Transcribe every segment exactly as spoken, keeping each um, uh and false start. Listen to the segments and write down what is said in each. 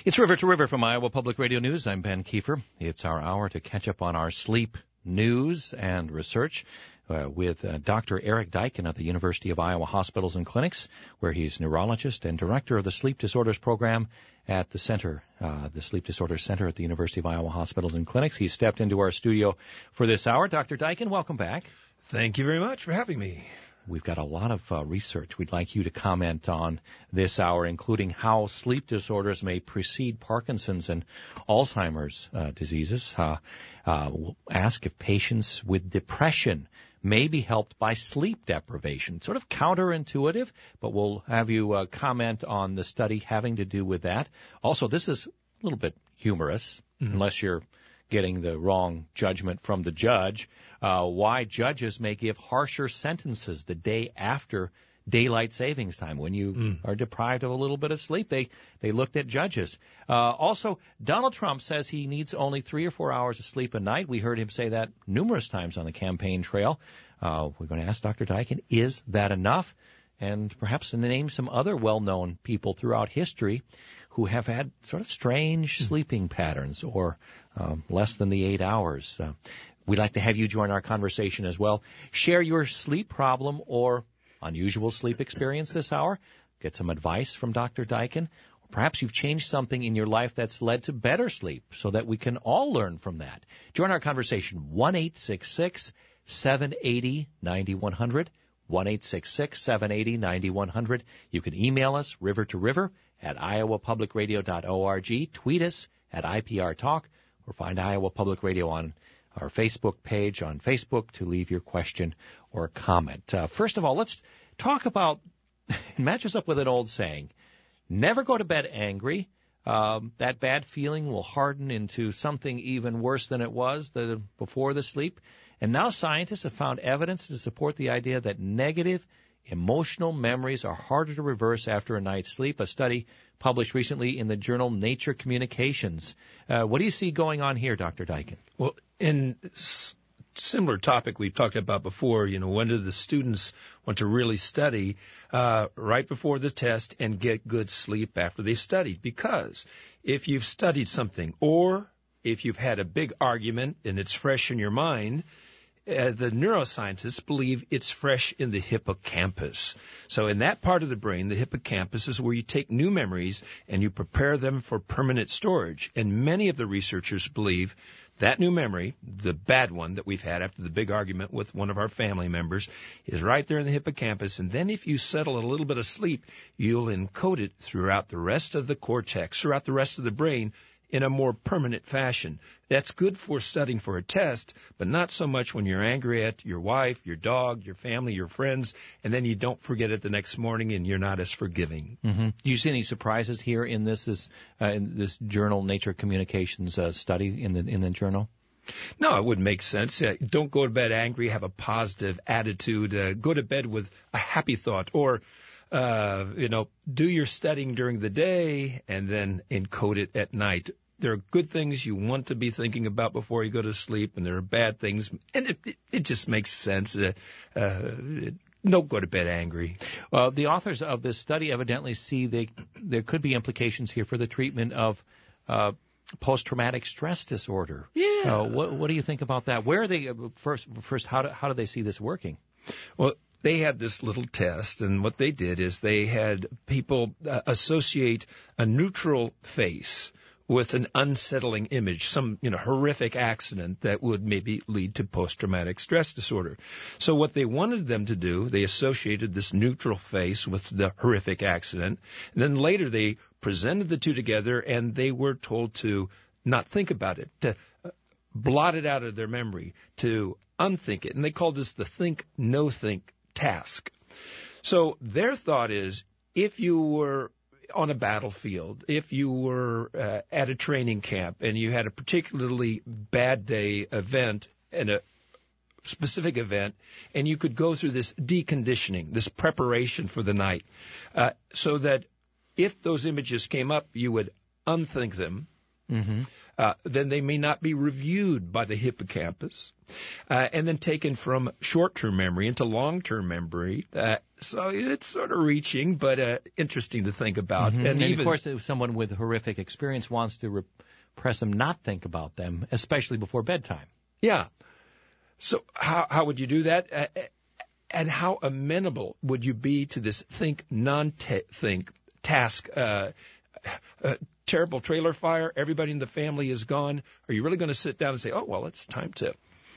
It's River to River from Iowa Public Radio News. I'm Ben Kiefer. It's our hour to catch up on our sleep news and research uh, with uh, Doctor Eric Deiken of the University of Iowa Hospitals and Clinics, where he's neurologist and director of the Sleep Disorders Program at the center, uh, the Sleep Disorders Center at the University of Iowa Hospitals and Clinics. He stepped into our studio for this hour. Doctor Deiken, welcome back. Thank you very much for having me. We've got a lot of uh, research we'd like you to comment on this hour, including how sleep disorders may precede Parkinson's and Alzheimer's uh, diseases. Uh, uh, we'll ask if patients with depression may be helped by sleep deprivation. Sort of counterintuitive, but we'll have you uh, comment on the study having to do with that. Also, this is a little bit humorous, mm-hmm. unless you're getting the wrong judgment from the judge, uh, why judges may give harsher sentences the day after daylight savings time. When you mm. are deprived of a little bit of sleep, they, they looked at judges. Uh, also, Donald Trump says he needs only three or four hours of sleep a night. We heard him say that numerous times on the campaign trail. Uh, we're going to ask Doctor Deiken, is that enough? And perhaps name some other well-known people throughout history who have had sort of strange sleeping patterns or um, less than the eight hours. Uh, we'd like to have you join our conversation as well. Share your sleep problem or unusual sleep experience this hour. Get some advice from Doctor Deiken. Or perhaps you've changed something in your life that's led to better sleep so that we can all learn from that. Join our conversation, one eight six six, seven eight zero, nine one zero zero. one eight six six, seven eight zero, nine one zero zero. You can email us, river to river at iowa public radio dot org. Tweet us at I P R Talk, or find Iowa Public Radio on our Facebook page on Facebook to leave your question or comment. Uh, first of all, let's talk about, it matches up with an old saying, never go to bed angry. Um, that bad feeling will harden into something even worse than it was the, before the sleep. And now scientists have found evidence to support the idea that negative emotional memories are harder to reverse after a night's sleep. A study published recently in the journal Nature Communications. Uh, what do you see going on here, Doctor Deiken? Well, in s- similar topic we've talked about before, you know, when do the students want to really study uh, right before the test and get good sleep after they've studied? Because if you've studied something or if you've had a big argument and it's fresh in your mind, Uh, the neuroscientists believe it's fresh in the hippocampus. So in that part of the brain, the hippocampus is where you take new memories and you prepare them for permanent storage. And many of the researchers believe that new memory, the bad one that we've had after the big argument with one of our family members, is right there in the hippocampus. And then if you settle a little bit of sleep, you'll encode it throughout the rest of the cortex, throughout the rest of the brain, in a more permanent fashion. That's good for studying for a test, but not so much when you're angry at your wife, your dog, your family, your friends, and then you don't forget it the next morning and you're not as forgiving. Mm-hmm. Do you see any surprises here in this this, uh, in this journal, Nature Communications uh, study in the in the journal? No, it wouldn't make sense. Uh, don't go to bed angry, have a positive attitude. Uh, go to bed with a happy thought, or Uh, you know, do your studying during the day and then encode it at night. There are good things you want to be thinking about before you go to sleep, and there are bad things, and it, it, it just makes sense. Uh, uh, don't go to bed angry. Well, the authors of this study evidently see they, there could be implications here for the treatment of uh, post-traumatic stress disorder. Yeah. Uh, what, what do you think about that? Where are they, first, first how, do, how do they see this working? Well, they had this little test, and what they did is they had people uh, associate a neutral face with an unsettling image, some you know horrific accident that would maybe lead to post-traumatic stress disorder. So what they wanted them to do, they associated this neutral face with the horrific accident, and then later they presented the two together, and they were told to not think about it, to blot it out of their memory, to unthink it. And they called this the think, no think task. So their thought is, if you were on a battlefield, if you were uh, at a training camp and you had a particularly bad day event and a specific event, and you could go through this deconditioning, this preparation for the night, uh, so that if those images came up, you would unthink them, mm-hmm. uh, then they may not be reviewed by the hippocampus uh, and then taken from short-term memory into long-term memory. Uh, so it's sort of reaching, but uh, interesting to think about. Mm-hmm. And, and even, of course, if someone with horrific experience wants to repress them not think about them, especially before bedtime. Yeah. So how how would you do that? Uh, and how amenable would you be to this think, non-think task? Uh, uh, terrible trailer fire, everybody in the family is gone. Are you really going to sit down and say, oh, well, it's time to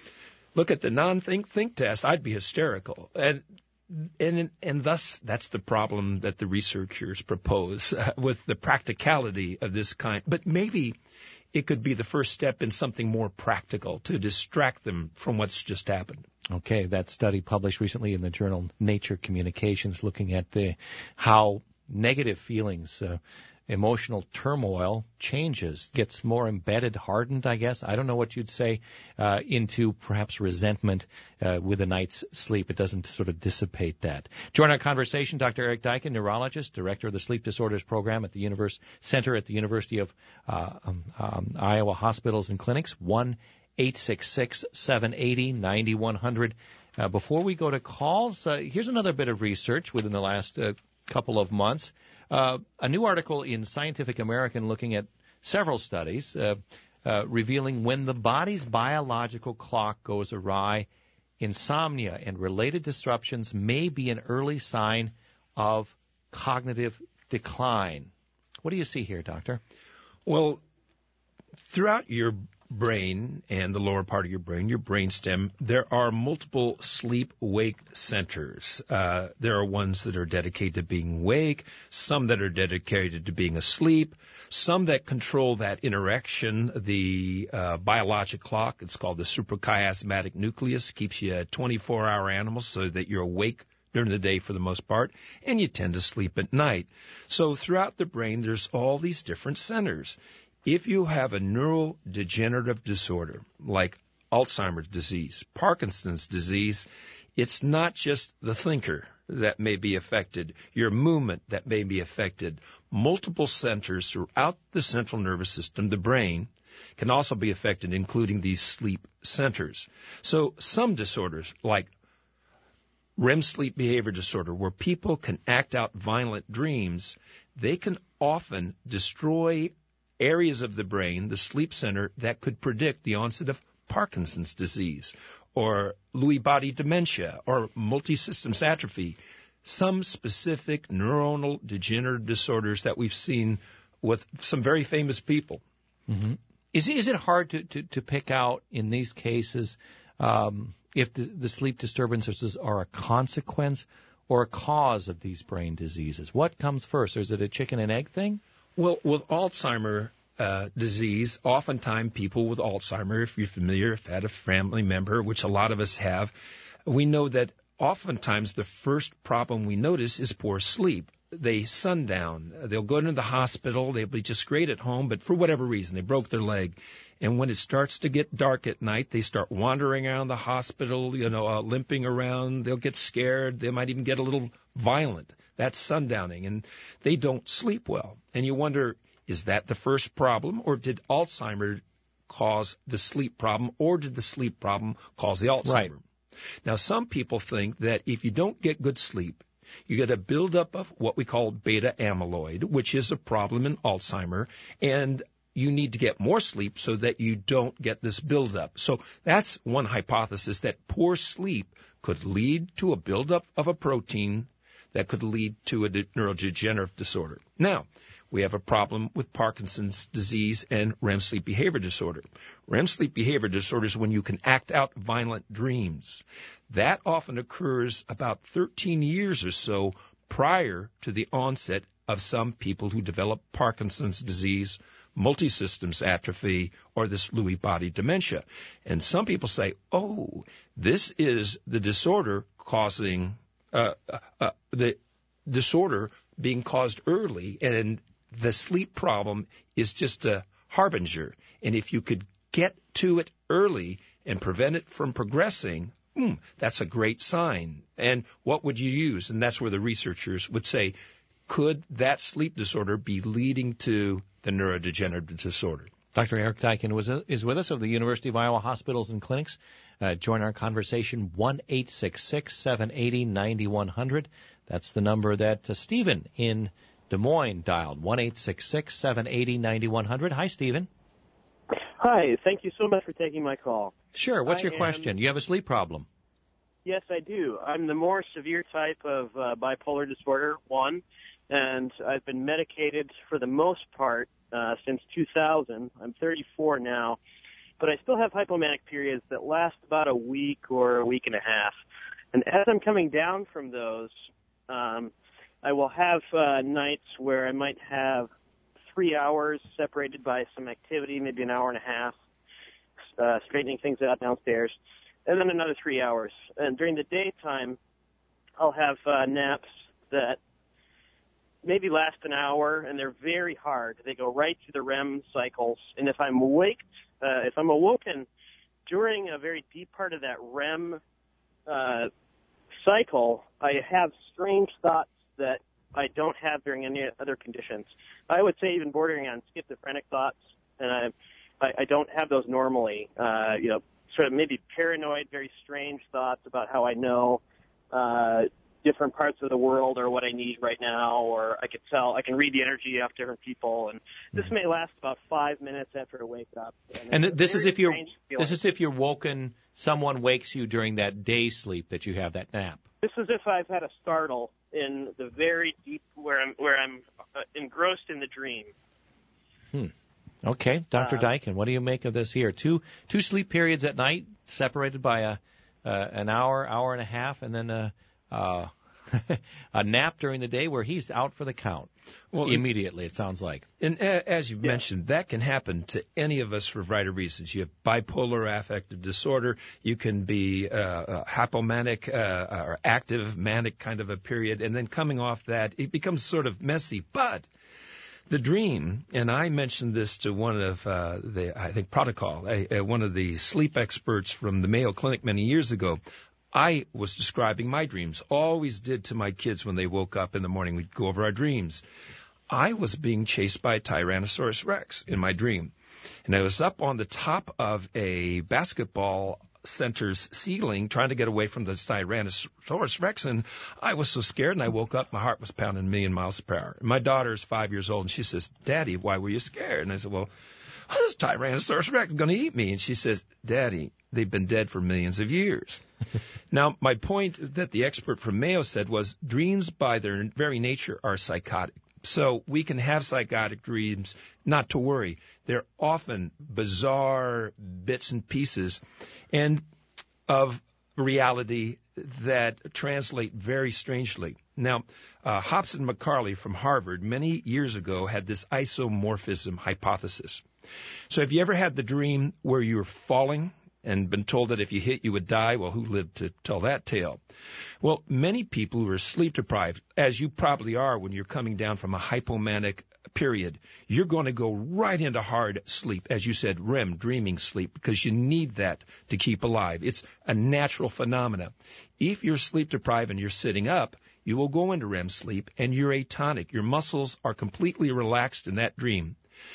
look at the non-think think test? I'd be hysterical. And and and thus, that's the problem that the researchers propose uh, with the practicality of this kind. But maybe it could be the first step in something more practical to distract them from what's just happened. Okay, that study published recently in the journal Nature Communications, looking at the how negative feelings, uh, emotional turmoil changes, gets more embedded, hardened, I guess. I don't know what you'd say, uh, into perhaps resentment uh, with a night's sleep. It doesn't sort of dissipate that. Join our conversation, Doctor Eric Deichen, neurologist, director of the Sleep Disorders Program at the Univers- Center at the University of uh, um, um, Iowa Hospitals and Clinics, one eight six six, seven eight zero, nine one zero zero. Uh, before we go to calls, uh, here's another bit of research within the last uh, couple of months. Uh, a new article in Scientific American looking at several studies uh, uh, revealing when the body's biological clock goes awry, insomnia and related disruptions may be an early sign of cognitive decline. What do you see here, Doctor? Well, throughout your brain and the lower part of your brain, your brainstem, there are multiple sleep-wake centers. Uh, there are ones that are dedicated to being awake, some that are dedicated to being asleep, some that control that interaction, the uh, biologic clock. It's called the suprachiasmatic nucleus, keeps you a twenty-four hour animal so that you're awake during the day for the most part, and you tend to sleep at night. So throughout the brain, there's all these different centers. If you have a neurodegenerative disorder like Alzheimer's disease, Parkinson's disease, it's not just the thinker that may be affected, your movement that may be affected. Multiple centers throughout the central nervous system, the brain, can also be affected, including these sleep centers. So some disorders like R E M sleep behavior disorder, where people can act out violent dreams, they can often destroy areas of the brain, the sleep center, that could predict the onset of Parkinson's disease or Lewy body dementia or multisystems atrophy, some specific neuronal degenerative disorders that we've seen with some very famous people. Mm-hmm. Is, is it hard to, to, to pick out in these cases um, if the, the sleep disturbances are a consequence or a cause of these brain diseases? What comes first? Or is it a chicken and egg thing? Well, with Alzheimer's uh, disease, oftentimes people with Alzheimer's, if you're familiar, if had a family member, which a lot of us have, we know that oftentimes the first problem we notice is poor sleep. They sundown. They'll go into the hospital. They'll be just great at home, but for whatever reason, they broke their leg. And when it starts to get dark at night, they start wandering around the hospital, you know, uh, limping around. They'll get scared. They might even get a little violent. That's sundowning, and they don't sleep well. And you wonder, is that the first problem, or did Alzheimer's cause the sleep problem, or did the sleep problem cause the Alzheimer's? Right. Now, some people think that if you don't get good sleep, you get a buildup of what we call beta amyloid, which is a problem in Alzheimer's, and you need to get more sleep so that you don't get this buildup. So that's one hypothesis, that poor sleep could lead to a buildup of a protein that could lead to a neurodegenerative disorder. Now, we have a problem with Parkinson's disease and R E M sleep behavior disorder. R E M sleep behavior disorder is when you can act out violent dreams. That often occurs about thirteen years or so prior to the onset of some people who develop Parkinson's disease, multisystems atrophy, or this Lewy body dementia. And some people say, oh, this is the disorder causing, uh, uh, uh, the disorder being caused early, and the sleep problem is just a harbinger. And if you could get to it early and prevent it from progressing, hmm, that's a great sign. And what would you use? And that's where the researchers would say, could that sleep disorder be leading to the neurodegenerative disorder? Doctor Eric Deichen was, is with us of the University of Iowa Hospitals and Clinics. Uh, join our conversation, one eight six six, seven eight zero, nine one zero zero. That's the number that uh, Stephen in Des Moines dialed, one eight six six, seven eight zero, nine one zero zero. Hi, Stephen. Hi, thank you so much for taking my call. Sure, what's I your am, question? You have a sleep problem? Yes, I do. I'm the more severe type of uh, bipolar disorder, one, and I've been medicated for the most part uh, since two thousand. I'm thirty-four now, but I still have hypomanic periods that last about a week or a week and a half. And as I'm coming down from those, um, I will have uh, nights where I might have three hours separated by some activity, maybe an hour and a half, uh, straightening things out downstairs, and then another three hours. And during the daytime, I'll have uh, naps that maybe last an hour, and they're very hard. They go right through the R E M cycles. And if I'm awake, uh, if I'm awoken during a very deep part of that R E M uh, cycle, I have strange thoughts that I don't have during any other conditions. I would say even bordering on schizophrenic thoughts, and I, I, I don't have those normally. Uh, you know, sort of maybe paranoid, very strange thoughts about how I know uh, different parts of the world or what I need right now, or I could tell, I can read the energy off different people, and this may last about five minutes after I wake up. And, and th- this is if you're this is if you're woken, someone wakes you during that day sleep that you have, that nap. This is if I've had a startle in the very deep, where I'm where I'm uh, engrossed in the dream. Hmm. Okay, Doctor Uh, Deichen, what do you make of this here? Two two sleep periods at night, separated by a uh, an hour, hour and a half, and then a uh, a nap during the day where he's out for the count. Well, immediately, it sounds like. And as you yeah. mentioned, that can happen to any of us for a variety of reasons. You have bipolar affective disorder. You can be uh, uh, hypomanic uh, or active manic kind of a period. And then coming off that, it becomes sort of messy. But the dream, and I mentioned this to one of uh, the, I think, Protocol, a, a, one of the sleep experts from the Mayo Clinic many years ago. I was describing my dreams, always did to my kids when they woke up in the morning. We'd go over our dreams. I was being chased by a Tyrannosaurus Rex in my dream. And I was up on the top of a basketball center's ceiling trying to get away from the Tyrannosaurus Rex. And I was so scared, and I woke up. My heart was pounding a million miles per hour. And my daughter's five years old, and she says, "Daddy, why were you scared?" And I said, well, this Tyrannosaurus Rex is going to eat me. And she says, "Daddy, they've been dead for millions of years." Now, my point that the expert from Mayo said was dreams by their very nature are psychotic. So we can have psychotic dreams, not to worry. They're often bizarre bits and pieces and of reality that translate very strangely. Now, uh, Hobson McCarley from Harvard many years ago had this isomorphism hypothesis. So have you ever had the dream where you're falling and been told that if you hit, you would die? Well, who lived to tell that tale? Well, many people who are sleep deprived, as you probably are when you're coming down from a hypomanic period, you're going to go right into hard sleep, as you said, R E M, dreaming sleep, because you need that to keep alive. It's a natural phenomena. If you're sleep deprived and you're sitting up, you will go into R E M sleep and you're atonic. Your muscles are completely relaxed in that dream,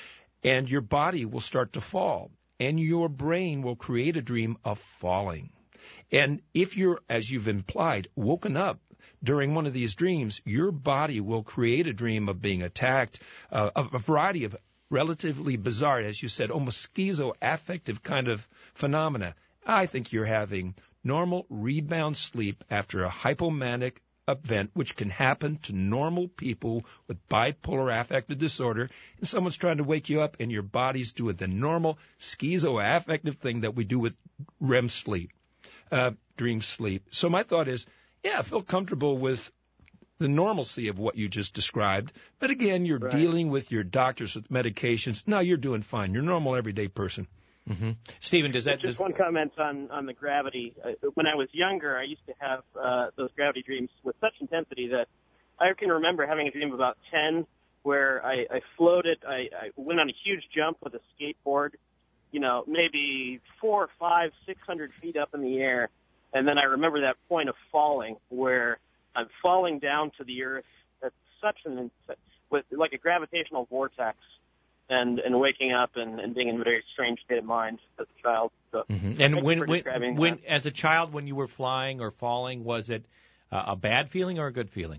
and your body will start to fall. And your brain will create a dream of falling. And if you're, as you've implied, woken up during one of these dreams, your body will create a dream of being attacked, uh, of a variety of relatively bizarre, as you said, almost schizoaffective kind of phenomena. I think you're having normal rebound sleep after a hypomanic event, which can happen to normal people with bipolar affective disorder, and someone's trying to wake you up and your body's doing the normal schizoaffective thing that we do with R E M sleep, uh, dream sleep. So my thought is, yeah, feel comfortable with the normalcy of what you just described. But again, you're right. dealing with your doctors with medications. No, you're doing fine. You're a normal everyday person. Mm-hmm. Stephen, does that... Just does... one comment on, on the gravity. Uh, when I was younger, I used to have uh, those gravity dreams with such intensity that I can remember having a dream about ten where I, I floated, I, I went on a huge jump with a skateboard, you know, maybe four, five, six hundred feet up in the air, and then I remember that point of falling where I'm falling down to the earth at such an, with like a gravitational vortex. and, and waking up and, and being in a very strange state of mind as a child. So, mm-hmm. And when, when, when as a child, when you were flying or falling, was it uh, a bad feeling or a good feeling?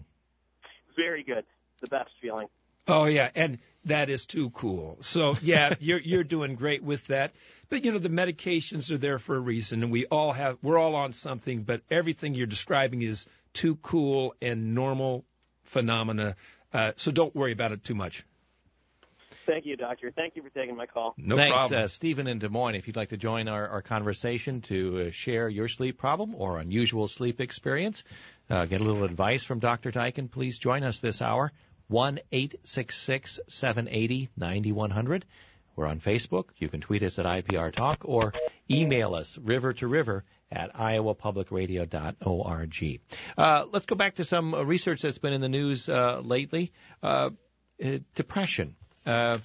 Very good. The best feeling. Oh, yeah, and that is too cool. So, yeah, you're you're doing great with that. But, you know, the medications are there for a reason, and we all have, we're all on something, but everything you're describing is too cool and normal phenomena, uh, so don't worry about it too much. Thank you, Doctor. Thank you for taking my call. No Thanks, problem. Uh, Stephen in Des Moines. If you'd like to join our, our conversation to uh, share your sleep problem or unusual sleep experience, uh, get a little advice from Doctor Daikin, please join us this hour. one eight six six, seven eight zero, nine one zero zero. We're on Facebook. You can tweet us at I P R Talk or email us river to river at iowa public radio dot org. Uh, let's go back to some uh, research that's been in the news uh, lately. Uh, uh, depression. Uh,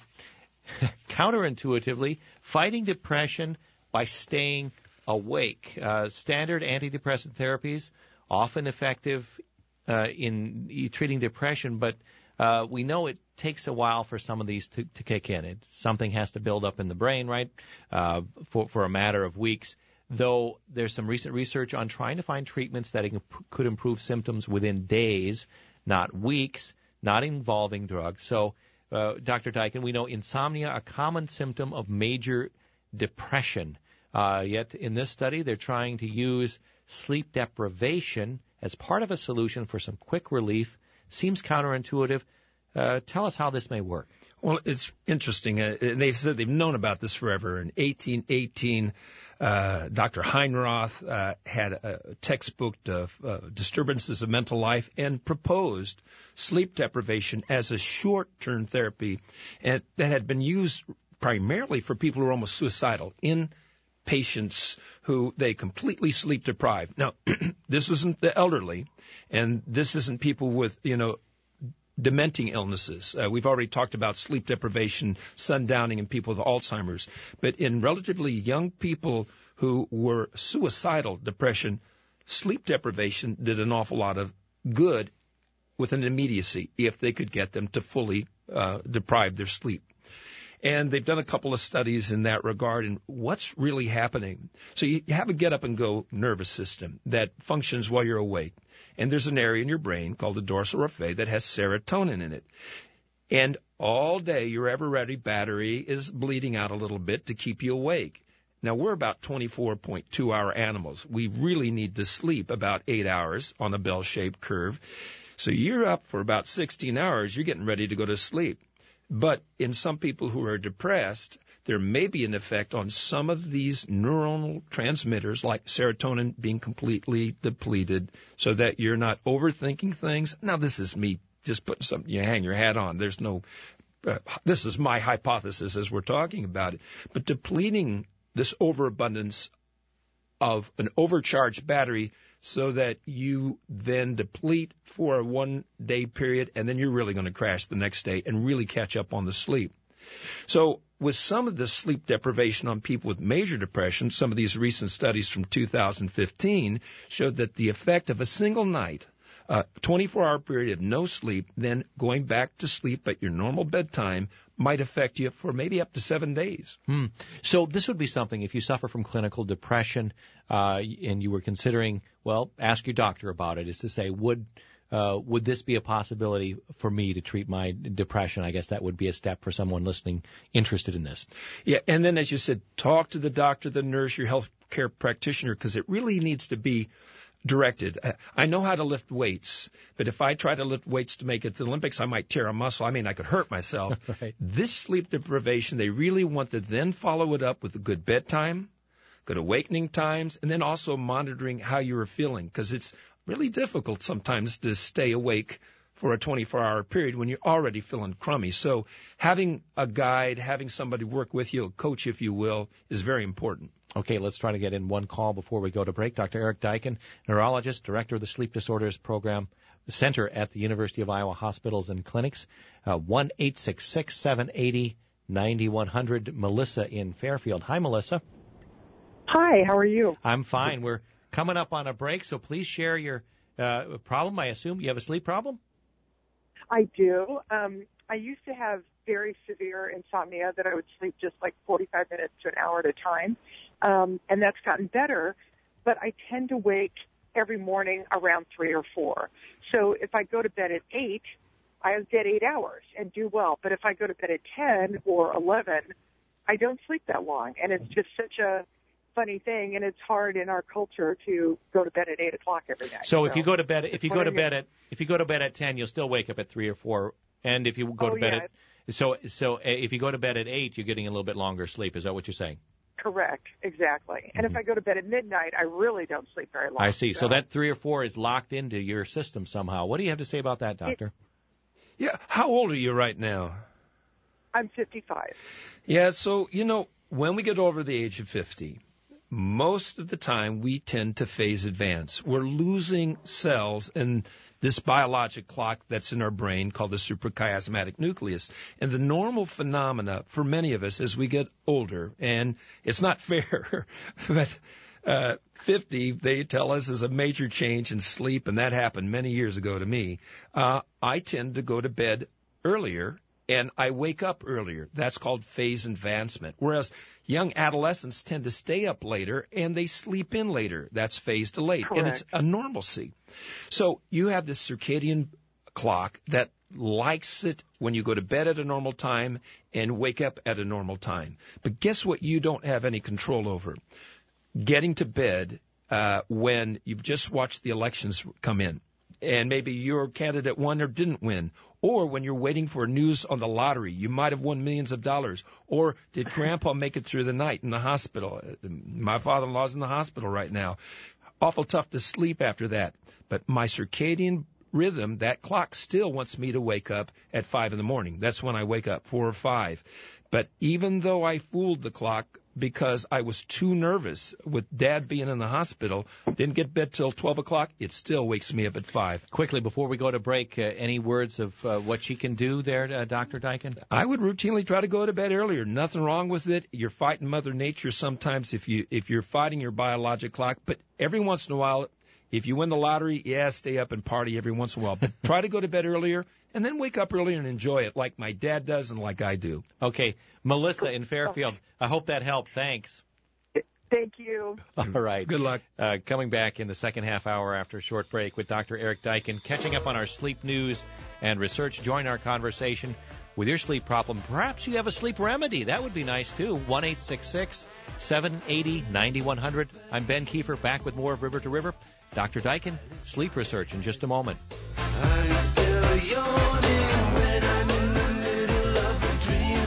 counterintuitively, fighting depression by staying awake. Uh, standard antidepressant therapies, often effective uh, in treating depression, but Uh, we know it takes a while for some of these to, to kick in. It, something has to build up in the brain, right, uh, for, for a matter of weeks, though there's some recent research on trying to find treatments that could improve symptoms within days, not weeks, not involving drugs. So, uh, Doctor Daikin, we know insomnia, a common symptom of major depression. Uh, yet in this study, they're trying to use sleep deprivation as part of a solution for some quick relief. Seems counterintuitive. Uh, tell us how this may work. Well, it's interesting. Uh, they've said they've known about this forever. In eighteen eighteen, uh, Doctor Heinroth uh, had a textbook of uh, disturbances of mental life and proposed sleep deprivation as a short-term therapy, and that had been used primarily for people who are almost suicidal in patients who they completely sleep deprived. Now, this isn't the elderly, and this isn't people with, you know, dementing illnesses. Uh, we've already talked about sleep deprivation, sundowning in people with Alzheimer's. But in relatively young people who were suicidal depression, sleep deprivation did an awful lot of good with an immediacy if they could get them to fully uh, deprive their sleep. And they've done a couple of studies in that regard, and what's really happening. So you have a get-up-and-go nervous system that functions while you're awake. And there's an area in your brain called the dorsal raphe that has serotonin in it. And all day, your ever-ready battery is bleeding out a little bit to keep you awake. Now, we're about twenty-four point two hour animals. We really need to sleep about eight hours on a bell-shaped curve. So you're up for about sixteen hours. You're getting ready to go to sleep. But in some people who are depressed, there may be an effect on some of these neuronal transmitters, like serotonin being completely depleted, so that you're not overthinking things. Now, this is me just putting something you hang your hat on. There's no, uh, this is my hypothesis as we're talking about it. But depleting this overabundance of an overcharged battery so that you then deplete for a one-day period, and then you're really going to crash the next day and really catch up on the sleep. So with some of the sleep deprivation on people with major depression, some of these recent studies from two thousand fifteen showed that the effect of a single night, a twenty-four hour period of no sleep, then going back to sleep at your normal bedtime, might affect you for maybe up to seven days. Hmm. So this would be something, if you suffer from clinical depression uh, and you were considering, well, ask your doctor about it, is to say, would uh, would this be a possibility for me to treat my depression? I guess that would be a step for someone listening interested in this. Yeah, and then as you said, talk to the doctor, the nurse, your health care practitioner, because it really needs to be directed. I know how to lift weights, but if I try to lift weights to make it to the Olympics, I might tear a muscle. I mean, I could hurt myself. Right. This sleep deprivation, they really want to then follow it up with a good bedtime, good awakening times, and then also monitoring how you're feeling, because it's really difficult sometimes to stay awake for a twenty-four hour period when you're already feeling crummy. So having a guide, having somebody work with you, a coach, if you will, is very important. Okay, let's try to get in one call before we go to break. Doctor Eric Daikin, neurologist, director of the Sleep Disorders Program Center at the University of Iowa Hospitals and Clinics. Uh, one eight six six, seven eight zero, nine one zero zero. Melissa in Fairfield. Hi, Melissa. Hi, how are you? I'm fine. We're coming up on a break, so please share your uh, problem. I assume you have a sleep problem? I do. Um, I used to have very severe insomnia that I would sleep just like forty-five minutes to an hour at a time. Um, and that's gotten better, but I tend to wake every morning around three or four. So if I go to bed at eight, I get eight hours and do well. But if I go to bed at ten or eleven, I don't sleep that long. And it's just such a funny thing, and it's hard in our culture to go to bed at eight o'clock every night. So, so if you go to bed, if you go to bed at if you go to bed at ten, you'll still wake up at three or four. And if you go oh, to bed yeah. at so so if you go to bed at eight, you're getting a little bit longer sleep. Is that what you're saying? Correct, exactly. And mm-hmm. if I go to bed at midnight, I really don't sleep very long. I see. So. so that three or four is locked into your system somehow. What do you have to say about that, Doctor? It, yeah. How old are you right now? I'm fifty-five. Yeah. So, you know, when we get over the age of fifty, most of the time we tend to phase advance. We're losing cells in this biologic clock that's in our brain called the suprachiasmatic nucleus. And the normal phenomena for many of us as we get older, and it's not fair, but uh, fifty, they tell us, is a major change in sleep, and that happened many years ago to me. Uh, I tend to go to bed earlier, and I wake up earlier. That's called phase advancement. Whereas young adolescents tend to stay up later, and they sleep in later. That's phase delayed. Correct. And it's a normalcy. So you have this circadian clock that likes it when you go to bed at a normal time and wake up at a normal time. But guess what you don't have any control over? Getting to bed uh, when you've just watched the elections come in, and maybe your candidate won or didn't win, or when you're waiting for news on the lottery, you might have won millions of dollars, or did Grandpa make it through the night in the hospital? My father-in-law's in the hospital right now. Awful tough to sleep after that. But my circadian rhythm, that clock still wants me to wake up at five in the morning. That's when I wake up, four or five. But even though I fooled the clock because I was too nervous with Dad being in the hospital, didn't get bed till twelve o'clock, it still wakes me up at five. Quickly, before we go to break, uh, any words of uh, what she can do there, uh, Doctor Daikin? I would routinely try to go to bed earlier. Nothing wrong with it. You're fighting Mother Nature sometimes if, you, if you're fighting your biologic clock, but every once in a while, if you win the lottery, yeah, stay up and party every once in a while. But try to go to bed earlier and then wake up earlier and enjoy it like my dad does and like I do. Okay. Melissa in Fairfield, I hope that helped. Thanks. Thank you. All right. Good luck. Uh, coming back in the second half hour after a short break with Doctor Eric Daikin, catching up on our sleep news and research. Join our conversation with your sleep problem. Perhaps you have a sleep remedy. That would be nice, too. one eight six six, seven eight zero, nine one zero zero. I'm Ben Kiefer, back with more of River to River. Doctor Daikin, sleep research in just a moment. I'm still yawning when I'm in the middle of a dream.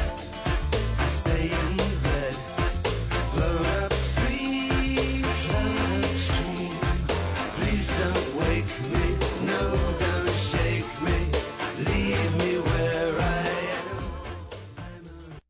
Stay in bed, float up free, float upstream. Please don't wake me, no, don't shake me, leave me where I am.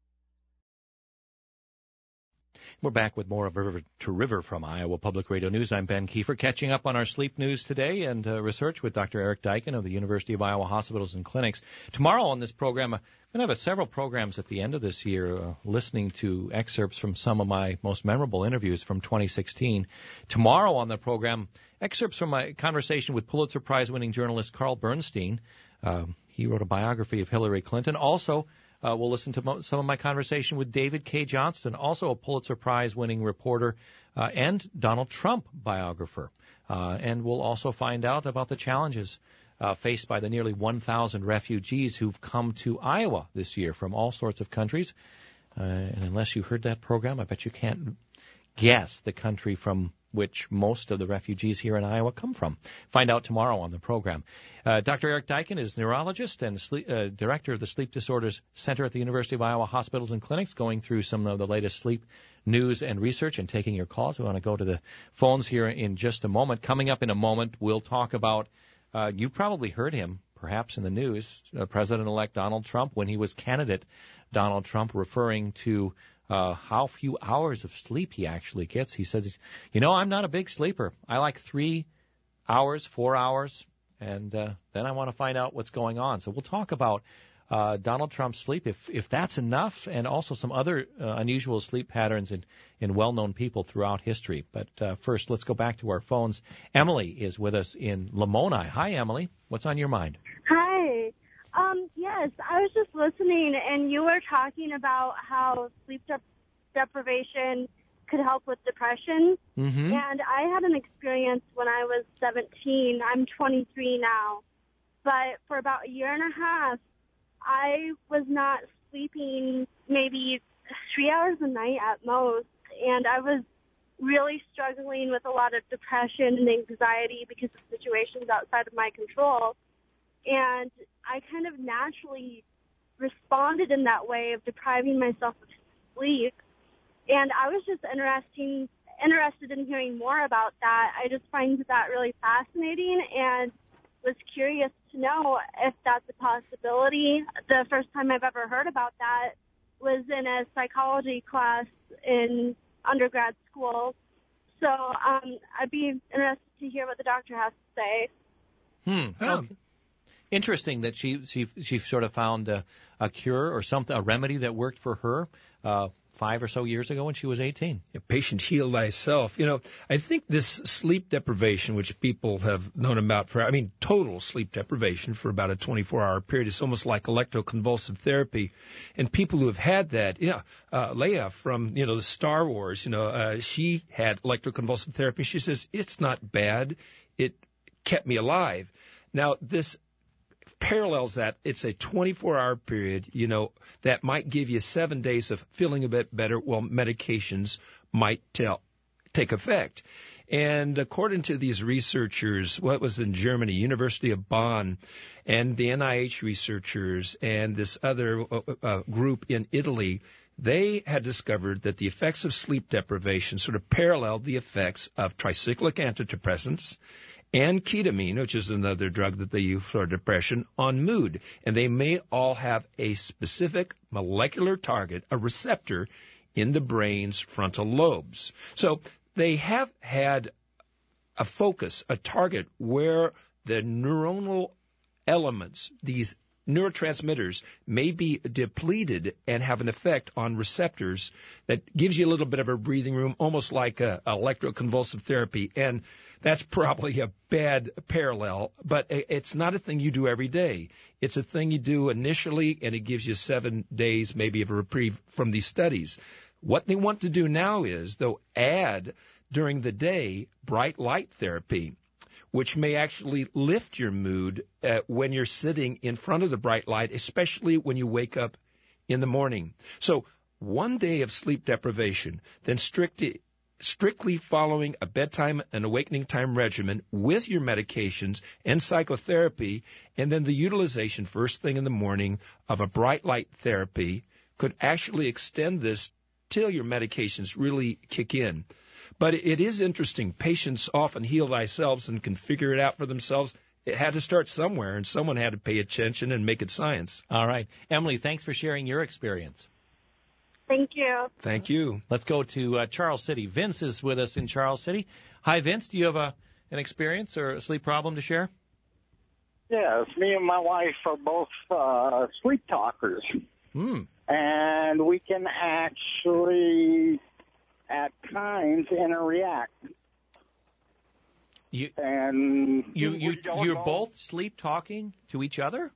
We're back with more of River to River from Iowa Public Radio News. I'm Ben Kiefer, catching up on our sleep news today and uh, research with Doctor Eric Daikin of the University of Iowa Hospitals and Clinics. Tomorrow on this program, I'm going to have a, several programs at the end of this year uh, listening to excerpts from some of my most memorable interviews from twenty sixteen. Tomorrow on the program, excerpts from my conversation with Pulitzer Prize-winning journalist Carl Bernstein. Uh, he wrote a biography of Hillary Clinton. Also, Uh, we'll listen to mo- some of my conversation with David K. Johnston, also a Pulitzer Prize-winning reporter uh, and Donald Trump biographer. Uh, and we'll also find out about the challenges uh, faced by the nearly one thousand refugees who've come to Iowa this year from all sorts of countries. Uh, and unless you heard that program, I bet you can't guess the country from which most of the refugees here in Iowa come from. Find out tomorrow on the program. Uh, Doctor Eric Daikin is neurologist and sleep, uh, director of the Sleep Disorders Center at the University of Iowa Hospitals and Clinics, going through some of the latest sleep news and research and taking your calls. We want to go to the phones here in just a moment. Coming up in a moment, we'll talk about, uh, you probably heard him, perhaps in the news, uh, President-elect Donald Trump, when he was candidate Donald Trump, referring to Uh, how few hours of sleep he actually gets. He says, you know, I'm not a big sleeper. I like three hours, four hours, and uh, then I want to find out what's going on. So we'll talk about uh, Donald Trump's sleep, if if that's enough, and also some other uh, unusual sleep patterns in, in well-known people throughout history. But uh, first, let's go back to our phones. Emily is with us in Lamoni. Hi, Emily. What's on your mind? Hi. Um, yeah, Yes, I was just listening, and you were talking about how sleep dep- deprivation could help with depression. Mm-hmm. And I had an experience when I was seventeen. I'm twenty-three now. But for about a year and a half, I was not sleeping maybe three hours a night at most. And I was really struggling with a lot of depression and anxiety because of situations outside of my control. And I kind of naturally responded in that way of depriving myself of sleep. And I was just interesting, interested in hearing more about that. I just find that really fascinating and was curious to know if that's a possibility. The first time I've ever heard about that was in a psychology class in undergrad school. So um, I'd be interested to hear what the doctor has to say. Hmm. Okay. Interesting that she she she sort of found a, a cure or something, a remedy that worked for her uh, five or so years ago when she was eighteen. Yeah, patient heal thyself. You know, I think this sleep deprivation, which people have known about for, I mean, total sleep deprivation for about a twenty-four hour period, is almost like electroconvulsive therapy. And people who have had that, yeah, uh, Leia from, you know, the Star Wars, you know, uh, she had electroconvulsive therapy. She says, it's not bad. It kept me alive. Now, this parallels that. It's a twenty-four hour period, you know, that might give you seven days of feeling a bit better while medications might tell, take effect. And according to these researchers, what was in Germany, University of Bonn, and the N I H researchers, and this other uh, uh, group in Italy, they had discovered that the effects of sleep deprivation sort of paralleled the effects of tricyclic antidepressants and ketamine, which is another drug that they use for depression, on mood. And they may all have a specific molecular target, a receptor, in the brain's frontal lobes. So they have had a focus, a target, where the neuronal elements, these neurotransmitters, may be depleted and have an effect on receptors that gives you a little bit of a breathing room, almost like a, electroconvulsive therapy. And that's probably a bad parallel, but it's not a thing you do every day. It's a thing you do initially, and it gives you seven days maybe of a reprieve from these studies. What they want to do now is, though, add during the day bright light therapy, which may actually lift your mood uh, when you're sitting in front of the bright light, especially when you wake up in the morning. So one day of sleep deprivation, then strictly, strictly following a bedtime and awakening time regimen with your medications and psychotherapy, and then the utilization first thing in the morning of a bright light therapy could actually extend this till your medications really kick in. But it is interesting. Patients often heal themselves and can figure it out for themselves. It had to start somewhere, and someone had to pay attention and make it science. All right. Emily, thanks for sharing your experience. Thank you. Thank you. Let's go to uh, Charles City. Vince is with us in Charles City. Hi, Vince. Do you have a, an experience or a sleep problem to share? Yes, me and my wife are both uh, sleep talkers. Hmm. And we can actually, at times, interact. You, and you, you, we don't you're know. both sleep talking to each other?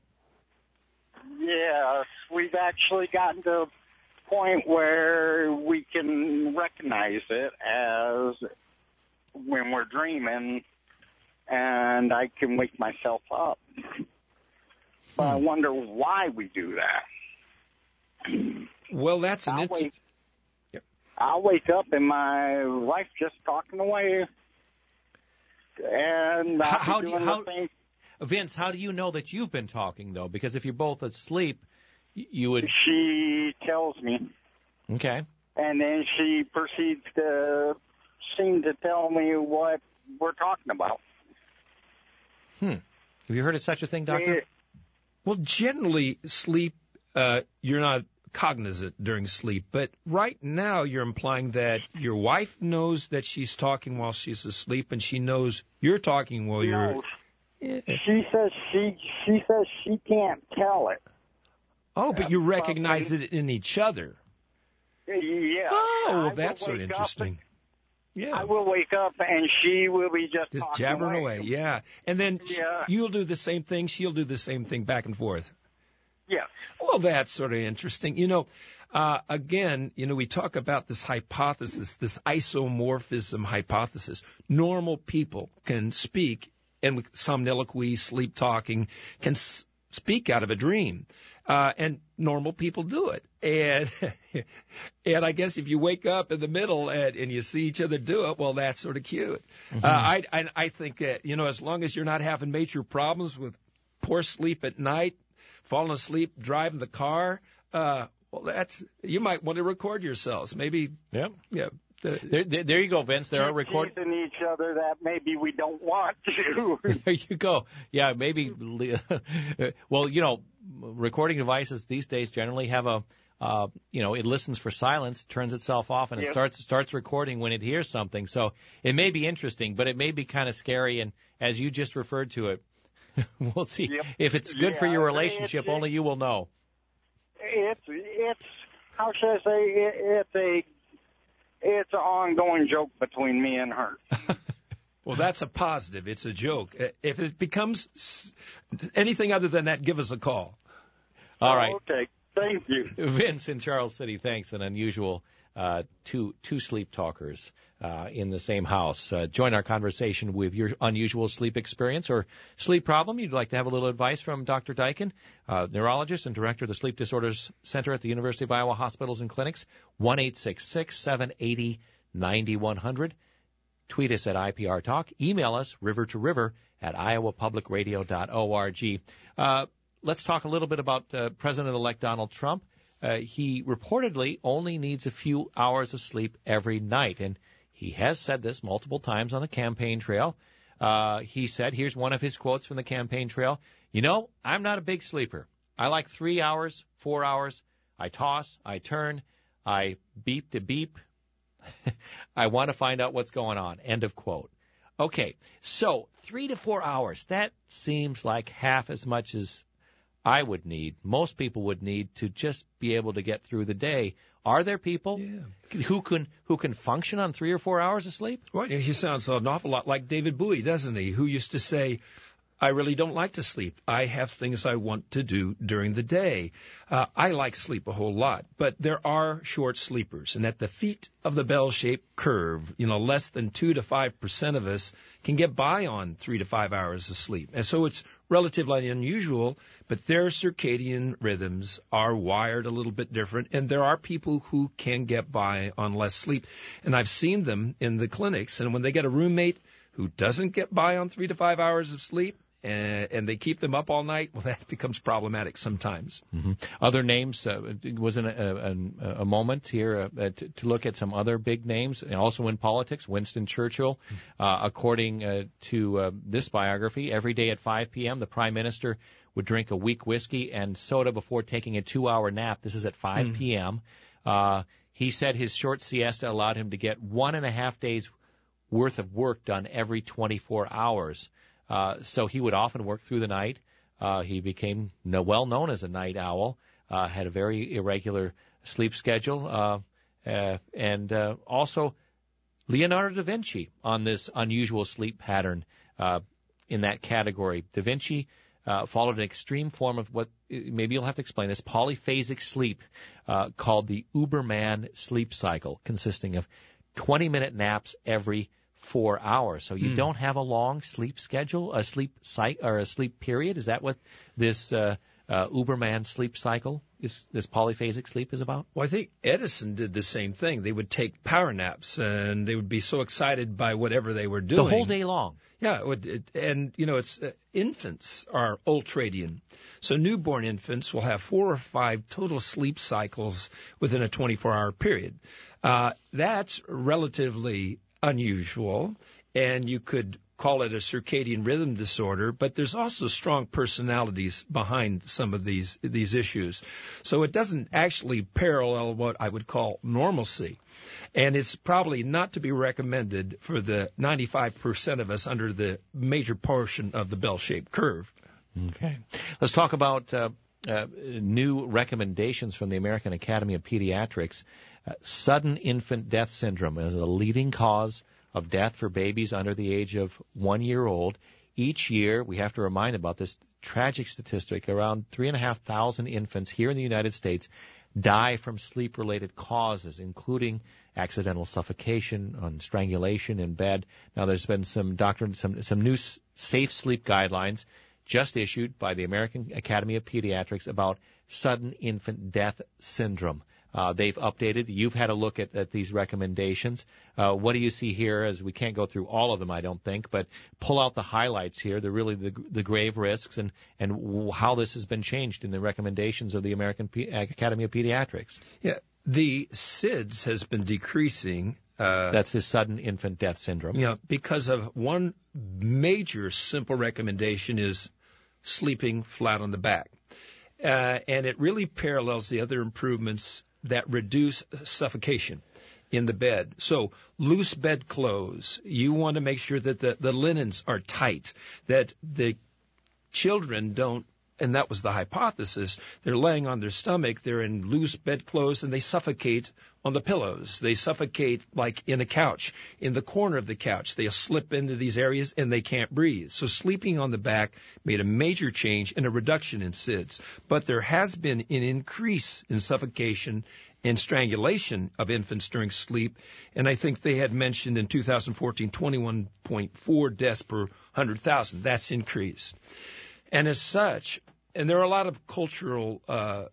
Yes, we've actually gotten to a point where we can recognize it as when we're dreaming, and I can wake myself up. But I wonder why we do that. Well, that's an I'll interesting... wake, yep. I'll wake up and my wife just talking away, and I'll How, how be do doing you, how, the thing. Vince, how do you know that you've been talking, though? Because if you're both asleep, y- you would... She tells me, Okay. and then she proceeds to seem to tell me what we're talking about. Hmm. Have you heard of such a thing, Doctor? Yeah. Well, generally, sleep, uh, you're not cognizant during sleep, but right now you're implying that your wife knows that she's talking while she's asleep, and she knows you're talking while you're... No, she says she she says she can't tell it. Oh, but you recognize it in each other. Yeah. Oh, well, I will that's sort of wake up interesting. Yeah. I will wake up and she will be just, Just talking jabbering away, yeah. And then sh- Yeah. you'll do the same thing, she'll do the same thing back and forth. Yes. Well, that's sort of interesting. You know, uh, again, you know, we talk about this hypothesis, this isomorphism hypothesis. Normal people can speak, and with somniloquy, sleep talking, can s- speak out of a dream. Uh, and normal people do it. And and I guess if you wake up in the middle and, and you see each other do it, well, that's sort of cute. Mm-hmm. Uh, I, I I think that, you know, as long as you're not having major problems with poor sleep at night, falling asleep driving the car, uh, well, that's you might want to record yourselves. Maybe, yeah, yeah. The, there, there, there you go, Vince. There are recordings. Teasing each other that maybe we don't want to. There you go. Yeah, maybe. Well, you know, recording devices these days generally have a, uh, you know, it listens for silence, turns itself off, and it Yep. starts starts recording when it hears something. So it may be interesting, but it may be kind of scary. And as you just referred to it, we'll see Yep. if it's good Yeah, for your it's- relationship. it's- Only you will know. It's it's how should I say it, it's a it's an ongoing joke between me and her. well, that's a positive. It's a joke. If it becomes anything other than that, give us a call. All right. Okay. Thank you. Vince in Charles City, thanks. An unusual uh, two two sleep talkers uh, in the same house. Uh, join our conversation with your unusual sleep experience or sleep problem. You'd like to have a little advice from Doctor Deichen, uh, neurologist and director of the Sleep Disorders Center at the University of Iowa Hospitals and Clinics. one eight six six, seven eight zero, nine one zero zero. Tweet us at I P R Talk. Email us, river to river, at iowa public radio dot org. Uh, let's talk a little bit about uh, President-elect Donald Trump. Uh, he reportedly only needs a few hours of sleep every night, and he has said this multiple times on the campaign trail. Uh, he said, here's one of his quotes from the campaign trail, you know, I'm not a big sleeper. I like three hours, four hours. I toss, I turn, I beep to beep. I want to find out what's going on. End of quote. Okay, so three to four hours, that seems like half as much as I would need, most people would need to just be able to get through the day. Are there people Yeah. who can who can function on three or four hours of sleep? Well, he sounds an awful lot like David Bowie, doesn't he? Who used to say, I really don't like to sleep. I have things I want to do during the day. Uh, I like sleep a whole lot, but there are short sleepers. And at the feet of the bell-shaped curve, you know, less than two to five percent of us can get by on three to five hours of sleep. And so it's relatively unusual, but their circadian rhythms are wired a little bit different. And there are people who can get by on less sleep. And I've seen them in the clinics. And when they get a roommate who doesn't get by on three to five hours of sleep, and, and they keep them up all night, well, that becomes problematic sometimes. Mm-hmm. Other names, uh, was in a, a, a moment here uh, to, to look at some other big names, and also in politics. Winston Churchill, uh, according uh, to uh, this biography, every day at five p.m., the Prime Minister would drink a weak whiskey and soda before taking a two-hour nap. This is at five p.m. Uh, he said his short siesta allowed him to get one and a half days worth of work done every twenty-four hours. Uh, so he would often work through the night. Uh, he became no, well known as a night owl, uh, had a very irregular sleep schedule, uh, uh, and uh, also Leonardo da Vinci on this unusual sleep pattern uh, in that category. Da Vinci uh, followed an extreme form of what, maybe you'll have to explain this, polyphasic sleep uh, called the Uberman sleep cycle, consisting of twenty-minute naps every four hours. So you mm. don't have a long sleep schedule, a sleep cy- or a sleep period. Is that what this uh, uh, Uberman sleep cycle is? This polyphasic sleep is about? Well, I think Edison did the same thing. They would take power naps, and they would be so excited by whatever they were doing the whole day long. Yeah, it would, it, and you know, it's uh, infants are ultradian, so newborn infants will have four or five total sleep cycles within a twenty-four hour period. Uh, that's relatively unusual, and you could call it a circadian rhythm disorder, but there's also strong personalities behind some of these these issues. So it doesn't actually parallel what I would call normalcy. And it's probably not to be recommended for the ninety-five percent of us under the major portion of the bell-shaped curve. Okay. Let's talk about uh, uh, new recommendations from the American Academy of Pediatrics. Uh, sudden infant death syndrome is a leading cause of death for babies under the age of one year old. Each year, we have to remind about this, tragic statistic. Around three and a half thousand infants here in the United States die from sleep-related causes, including accidental suffocation and strangulation in bed. Now, there's been some doctrine, some some new s- safe sleep guidelines just issued by the American Academy of Pediatrics about sudden infant death syndrome. Uh, they've updated. You've had a look at, at these recommendations. Uh, what do you see here? As we can't go through all of them, I don't think, but pull out the highlights here. They're really the, the grave risks and, and how this has been changed in the recommendations of the American P- Academy of Pediatrics. Yeah, the S I D S has been decreasing. Uh, That's the sudden infant death syndrome. Yeah, because of one major simple recommendation is sleeping flat on the back. Uh, and it really parallels the other improvements that reduce suffocation in the bed. So loose bed clothes. You want to make sure that the, the linens are tight, that the children don't, and that was the hypothesis, they're laying on their stomach, they're in loose bedclothes, and they suffocate on the pillows. They suffocate like in a couch, in the corner of the couch. They'll slip into these areas, and they can't breathe. So sleeping on the back made a major change and a reduction in S I D S. But there has been an increase in suffocation and strangulation of infants during sleep, and I think they had mentioned in two thousand fourteen twenty-one point four deaths per one hundred thousand. That's increased. And as such, and there are a lot of cultural uh,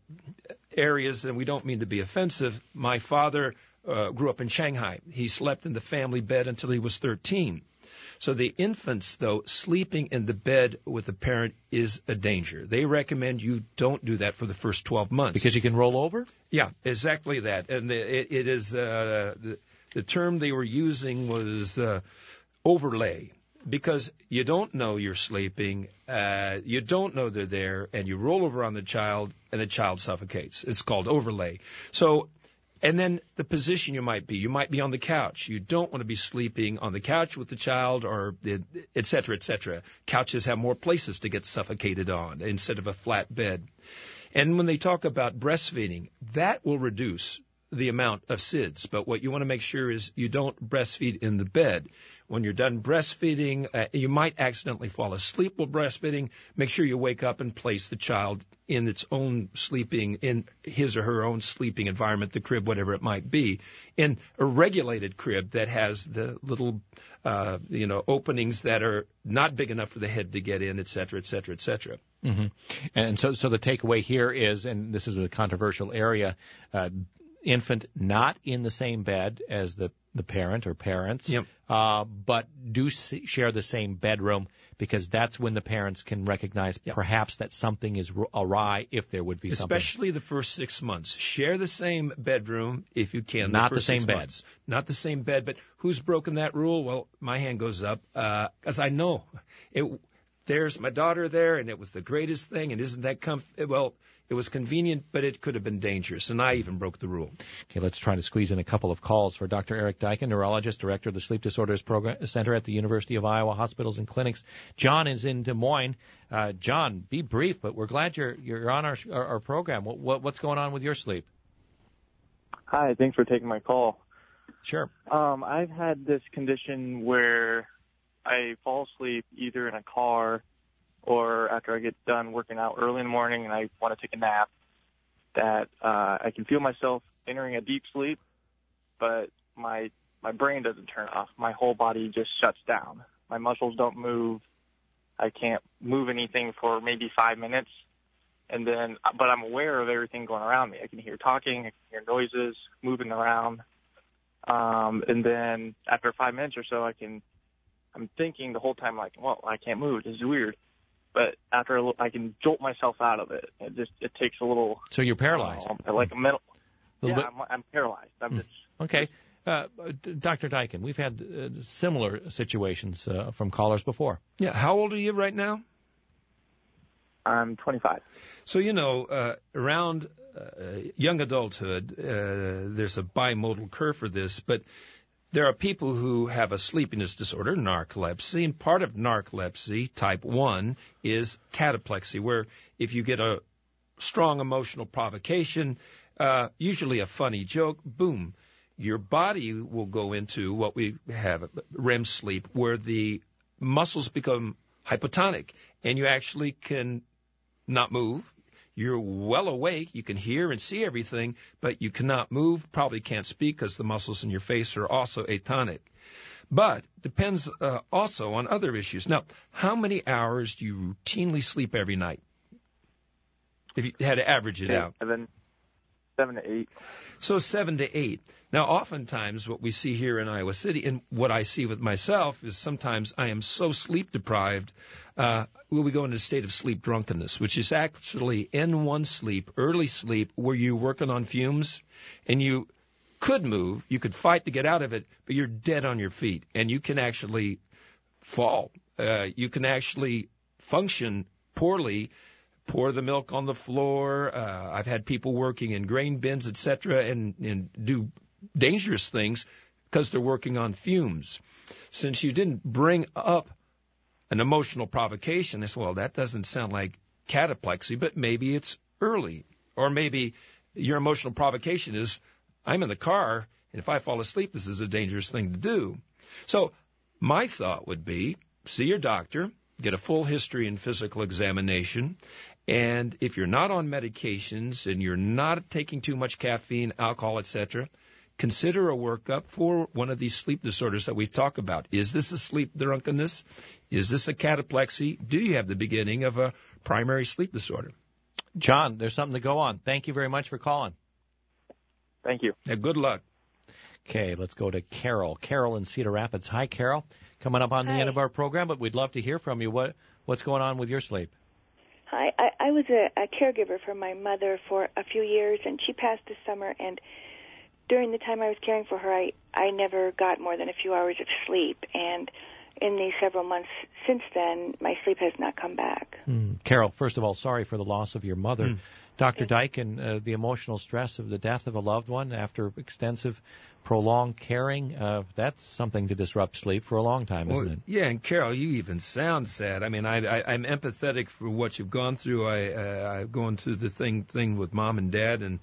areas, and we don't mean to be offensive. My father uh, grew up in Shanghai. He slept in the family bed until he was thirteen. So the infants, though, sleeping in the bed with a parent is a danger. They recommend you don't do that for the first twelve months. Because you can roll over? Yeah, exactly that. And the, it, it is uh, the, the term they were using was uh, overlay. Because you don't know you're sleeping, uh, you don't know they're there, and you roll over on the child, and the child suffocates. It's called overlay. So, and then the position you might be. You might be on the couch. You don't want to be sleeping on the couch with the child, or et cetera, et cetera. Couches have more places to get suffocated on instead of a flat bed. And when they talk about breastfeeding, that will reduce the amount of S I D S. But what you want to make sure is you don't breastfeed in the bed. When you're done breastfeeding, uh, you might accidentally fall asleep while breastfeeding. Make sure you wake up and place the child in its own sleeping, in his or her own sleeping environment, the crib, whatever it might be, in a regulated crib that has the little, uh, you know, openings that are not big enough for the head to get in, et cetera, et cetera, et cetera. Mm-hmm. And so, so the takeaway here is, and this is a controversial area, uh, infant not in the same bed as the, the parent or parents, yep. uh, but do see, share the same bedroom, because that's when the parents can recognize yep. perhaps that something is awry, if there would be Especially something. Especially the first six months. Share the same bedroom if you can. Not the, the same bed. Months. Not the same bed, but who's broken that rule? Well, my hand goes up, because uh, I know. It, there's my daughter there, and it was the greatest thing, and isn't that comf- well... It was convenient, but it could have been dangerous, and I even broke the rule. Okay, let's try to squeeze in a couple of calls for Doctor Eric Deichen, neurologist, director of the Sleep Disorders Program Center at the University of Iowa Hospitals and Clinics. John is in Des Moines. Uh, John, be brief, but we're glad you're you're on our our, our program. What, what what's going on with your sleep? Hi, thanks for taking my call. Sure. Um, I've had this condition where I fall asleep either in a car or after I get done working out early in the morning and I want to take a nap, that uh, I can feel myself entering a deep sleep, but my my brain doesn't turn off. My whole body just shuts down. My muscles don't move. I can't move anything for maybe five minutes, and then but I'm aware of everything going around me. I can hear talking, I can hear noises moving around, um, and then after five minutes or so, I can I'm thinking the whole time like, well, I can't move. This is weird. But after a little, I can jolt myself out of it. It just it takes a little. So you're paralyzed. Uh, like a mental. Yeah, bit... I'm, I'm paralyzed. I'm just. Okay, uh, Doctor Deichen, we've had uh, similar situations uh, from callers before. Yeah. How old are you right now? I'm twenty-five. So you know, uh, around uh, young adulthood, uh, there's a bimodal curve for this, but. There are people who have a sleepiness disorder, narcolepsy, and part of narcolepsy, type one, is cataplexy, where if you get a strong emotional provocation, uh, usually a funny joke, boom, your body will go into what we have, R E M sleep, where the muscles become hypotonic, and you actually can not move. You're well awake. You can hear and see everything, but you cannot move, probably can't speak because the muscles in your face are also atonic. But depends uh, also on other issues. Now, how many hours do you routinely sleep every night? If you had to average it out. Seven, seven to eight. So seven to eight. Now, oftentimes what we see here in Iowa City, and what I see with myself, is sometimes I am so sleep deprived, uh, well, we go into a state of sleep drunkenness, which is actually N one sleep, early sleep, where you're working on fumes, and you could move, you could fight to get out of it, but you're dead on your feet, and you can actually fall. Uh, you can actually function poorly, pour the milk on the floor. Uh, I've had people working in grain bins, et cetera, and, and do dangerous things because they're working on fumes. Since you didn't bring up an emotional provocation, I said, well, that doesn't sound like cataplexy, but maybe it's early. Or maybe your emotional provocation is, I'm in the car, and if I fall asleep, this is a dangerous thing to do. So my thought would be, see your doctor, get a full history and physical examination, and if you're not on medications and you're not taking too much caffeine, alcohol, et cetera, consider a workup for one of these sleep disorders that we talk about. Is this a sleep drunkenness? Is this a cataplexy? Do you have the beginning of a primary sleep disorder? John, there's something to go on. Thank you very much for calling. Thank you. Yeah, good luck. Okay, let's go to Carol. Carol in Cedar Rapids. Hi, Carol. Coming up on Hi. the end of our program, but we'd love to hear from you. What What's going on with your sleep? Hi, I, I was a, a caregiver for my mother for a few years, and she passed this summer, and during the time I was caring for her, I, I never got more than a few hours of sleep, and in the several months since then, my sleep has not come back. Mm. Carol, first of all, sorry for the loss of your mother. Mm. Doctor Dyken, uh, the emotional stress of the death of a loved one after extensive, prolonged caring, uh, that's something to disrupt sleep for a long time, isn't Well, it? Yeah, and Carol, you even sound sad. I mean, I, I, I'm empathetic for what you've gone through. I, uh, I've gone through the thing thing with mom and dad, and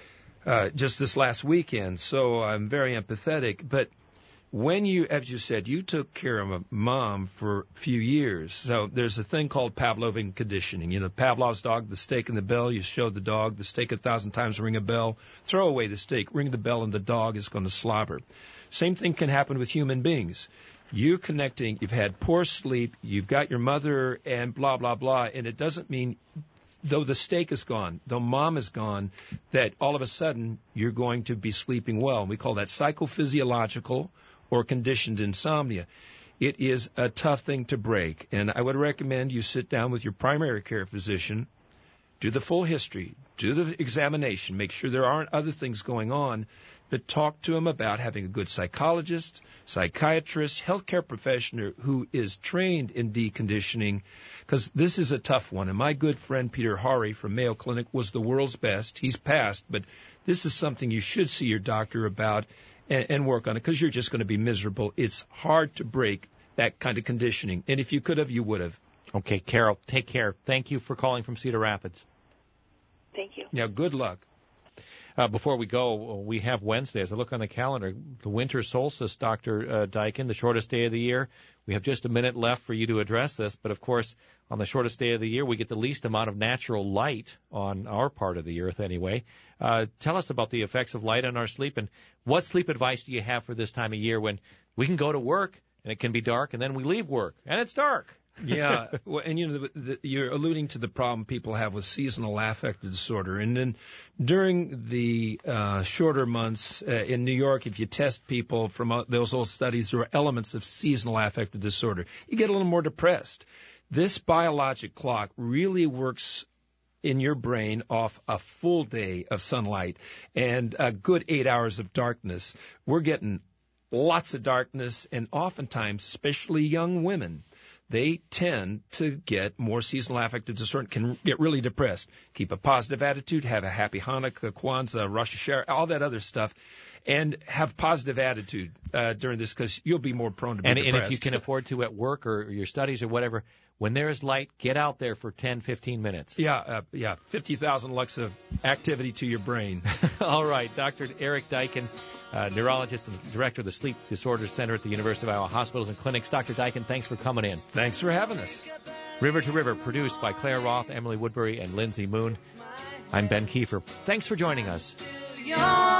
uh, just this last weekend, so I'm very empathetic. But when you, as you said, you took care of a mom for a few years. So there's a thing called Pavlovian conditioning. You know, Pavlov's dog, the steak and the bell. You show the dog the steak a thousand times, ring a bell. Throw away the steak, ring the bell, and the dog is going to slobber. Same thing can happen with human beings. You're connecting, you've had poor sleep, you've got your mother, and blah, blah, blah. And it doesn't mean, though the steak is gone, though mom is gone, that all of a sudden you're going to be sleeping well. We call that psychophysiological or conditioned insomnia. It is a tough thing to break, and I would recommend you sit down with your primary care physician, do the full history, do the examination, make sure there aren't other things going on, but talk to him about having a good psychologist, psychiatrist, healthcare professional who is trained in deconditioning, because this is a tough one. And my good friend Peter Hari from Mayo Clinic was the world's best. He's passed, but this is something you should see your doctor about and, and work on it, because you're just going to be miserable. It's hard to break that kind of conditioning, and if you could have, you would have. Okay, Carol, take care. Thank you for calling from Cedar Rapids. Thank you. Now, good luck. Uh, before we go, we have Wednesday. As I look on the calendar, the winter solstice, Doctor Uh, Dyken, the shortest day of the year. We have just a minute left for you to address this, but of course, on the shortest day of the year, we get the least amount of natural light on our part of the earth anyway. Uh, tell us about the effects of light on our sleep, and what sleep advice do you have for this time of year when we can go to work, and it can be dark, and then we leave work, and it's dark? Yeah, well, and you know, the, the, you're alluding to the problem people have with seasonal affective disorder. And then during the uh, shorter months uh, in New York, if you test people from uh, those old studies, there are elements of seasonal affective disorder. You get a little more depressed. This biologic clock really works in your brain off a full day of sunlight and a good eight hours of darkness. We're getting lots of darkness, and oftentimes, especially young women, they tend to get more seasonal affective disorder, can get really depressed. Keep a positive attitude, have a happy Hanukkah, Kwanzaa, Rosh Hashanah, all that other stuff, and have positive attitude uh, during this, because you'll be more prone to be and, depressed. And if you can afford to at work or your studies or whatever, when there is light, get out there for ten, fifteen minutes. Yeah, uh, yeah, fifty thousand lux of activity to your brain. All right, Doctor Eric Dyken, uh, neurologist and director of the Sleep Disorders Center at the University of Iowa Hospitals and Clinics. Doctor Deichen, thanks for coming in. Thanks for having us. River to River, produced by Claire Roth, Emily Woodbury, and Lindsay Moon. I'm Ben Kiefer. Thanks for joining us.